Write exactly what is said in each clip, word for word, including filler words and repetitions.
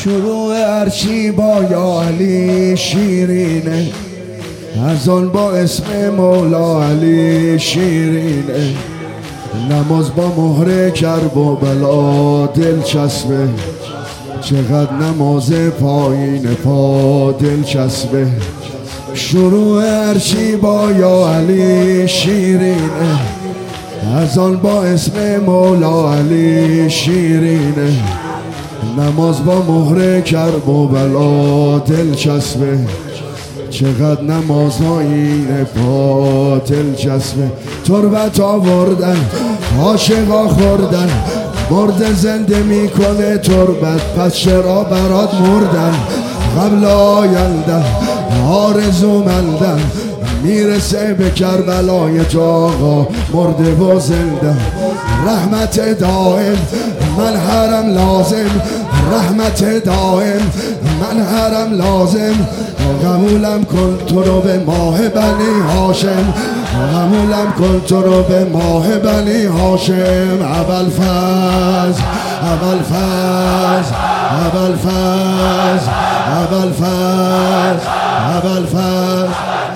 شروع هرچی با یا علی شیرینه، از آن با اسم مولا علی شیرینه. نماز با مهر کرب و بلا دلچسبه، چقدر نماز پایین پا دلچسبه. شروع هرچی با یا علی شیرینه، از آن با اسم مولا علی شیرینه. نماز با مهر کرب و بلا دلچسبه، چقدر نمازهای پا دلچسبه. تربت آوردن عاشقا خوردن، مرد زنده میکنه تربت، پس چرا برات مردن؟ قبل آیندن آرزومندن، میرسه به کربلای تو آقا مرده و زنده. رحمت دائم من حرم لازم، رحمت دائم من حرم لازم. قبولم کن تو رو به ماه بنی هاشم، قبولم کن تو رو به ماه بنی هاشم. ابوالفضل ابوالفضل ابوالفضل ابوالفضل ابوالفضل.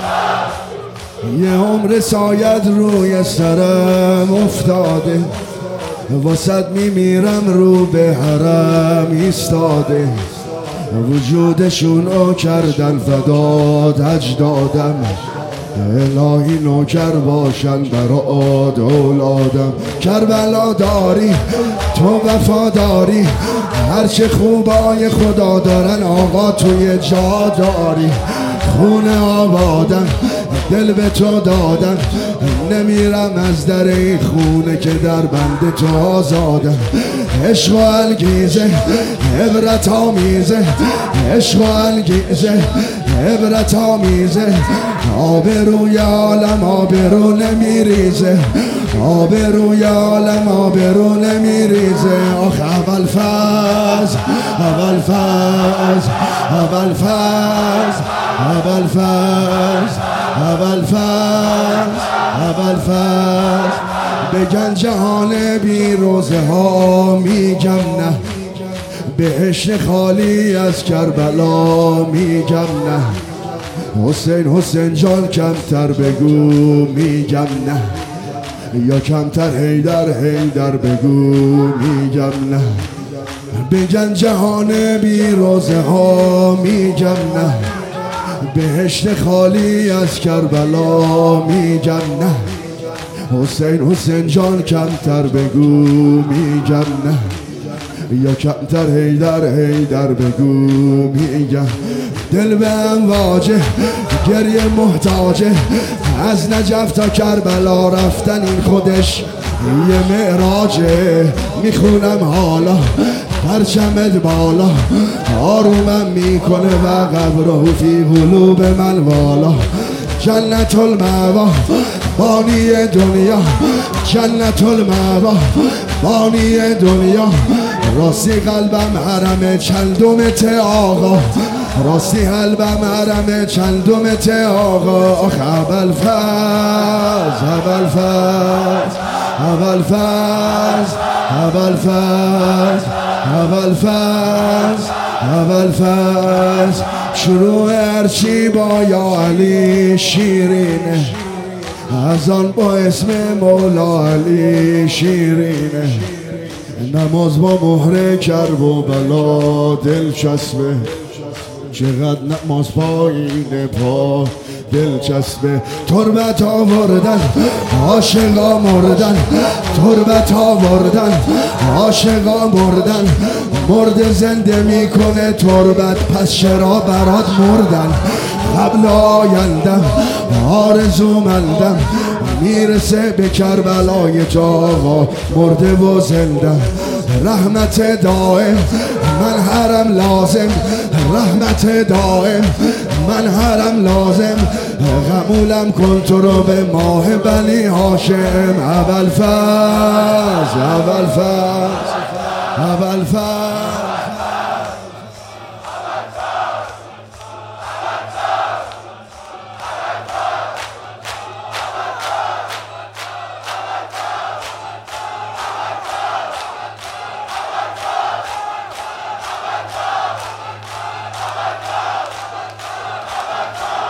یه عمر ساید روی سرم افتاده، واسد میمیرم رو به حرم ایستاده. وجودشون رو کردن فداد اجدادم، الهی نوکر باشن برات اولادم. کربلا داری تو وفاداری، هرچه خوبای خدا دارن آقا توی جا داری. خونه آبادن دل به تو دادن، نمیرم از در این خونه که در بند تو آزادم. عشق و انگیزه عبرت آمیزه، عشق و انگیزه عبرت آمیزه. آبروی عالم آبرو نمیریزه، آبروی عالم آبرو نمیریزه. آخ ابوالفضل ابوالفضل ابوالفضل ابوالفضل ابوالفضل ابوالفضل. بگن جهان بی روزه ها میگم نه، بهشت خالی از کربلا میگم نه. حسین حسین جان کمتر بگو میگم نه، یا کمتر حیدر حیدر بگو میگم نه. بگن جهان بی روزه ها میگم نه، بهشت خالی از کربلا میگم نه. حسین حسین جان کمتر بگو میگم نه، یا کمتر حیدر حیدر بگو میگم. دل به امواجه گریه محتاجه، از نجف تا کربلا رفتن این خودش یه معراجه. میخونم حالا پرچمت بالا، آرومم میکنه و قبره فی قلوب من والا. جنت المأوا بانی دنیا، جنت المأوا بانی دنیا. راستی قلبم حرم چندمت آقا، راستی قلبم حرم چندمت آقا. آخ ابوالفضل ابوالفضل ابوالفضل ابوالفضل ابوالفضل ابوالفضل. شروع هرچی با یا علی شیرینه، از آن با اسم مولا علی شیرینه. نماز با مهر کرب و بلا دلچسبه، چقدر نماز پایین پا دلچسبه. تربت آوردن عاشقا مردن، تربت آوردن عاشقا مردن. مرد زنده میکنه تربت، پس چرا برات مردن؟ قبل آیندم آرزومندم، میرسه به کربلای تو آقا مرده و زنده. رحمت دائم من حرم لازم، رحمت دائم من حرم لازم. قبولم کن تو رو به ماه بنی هاشم. ابوالفضل ابوالفضل ابوالفضل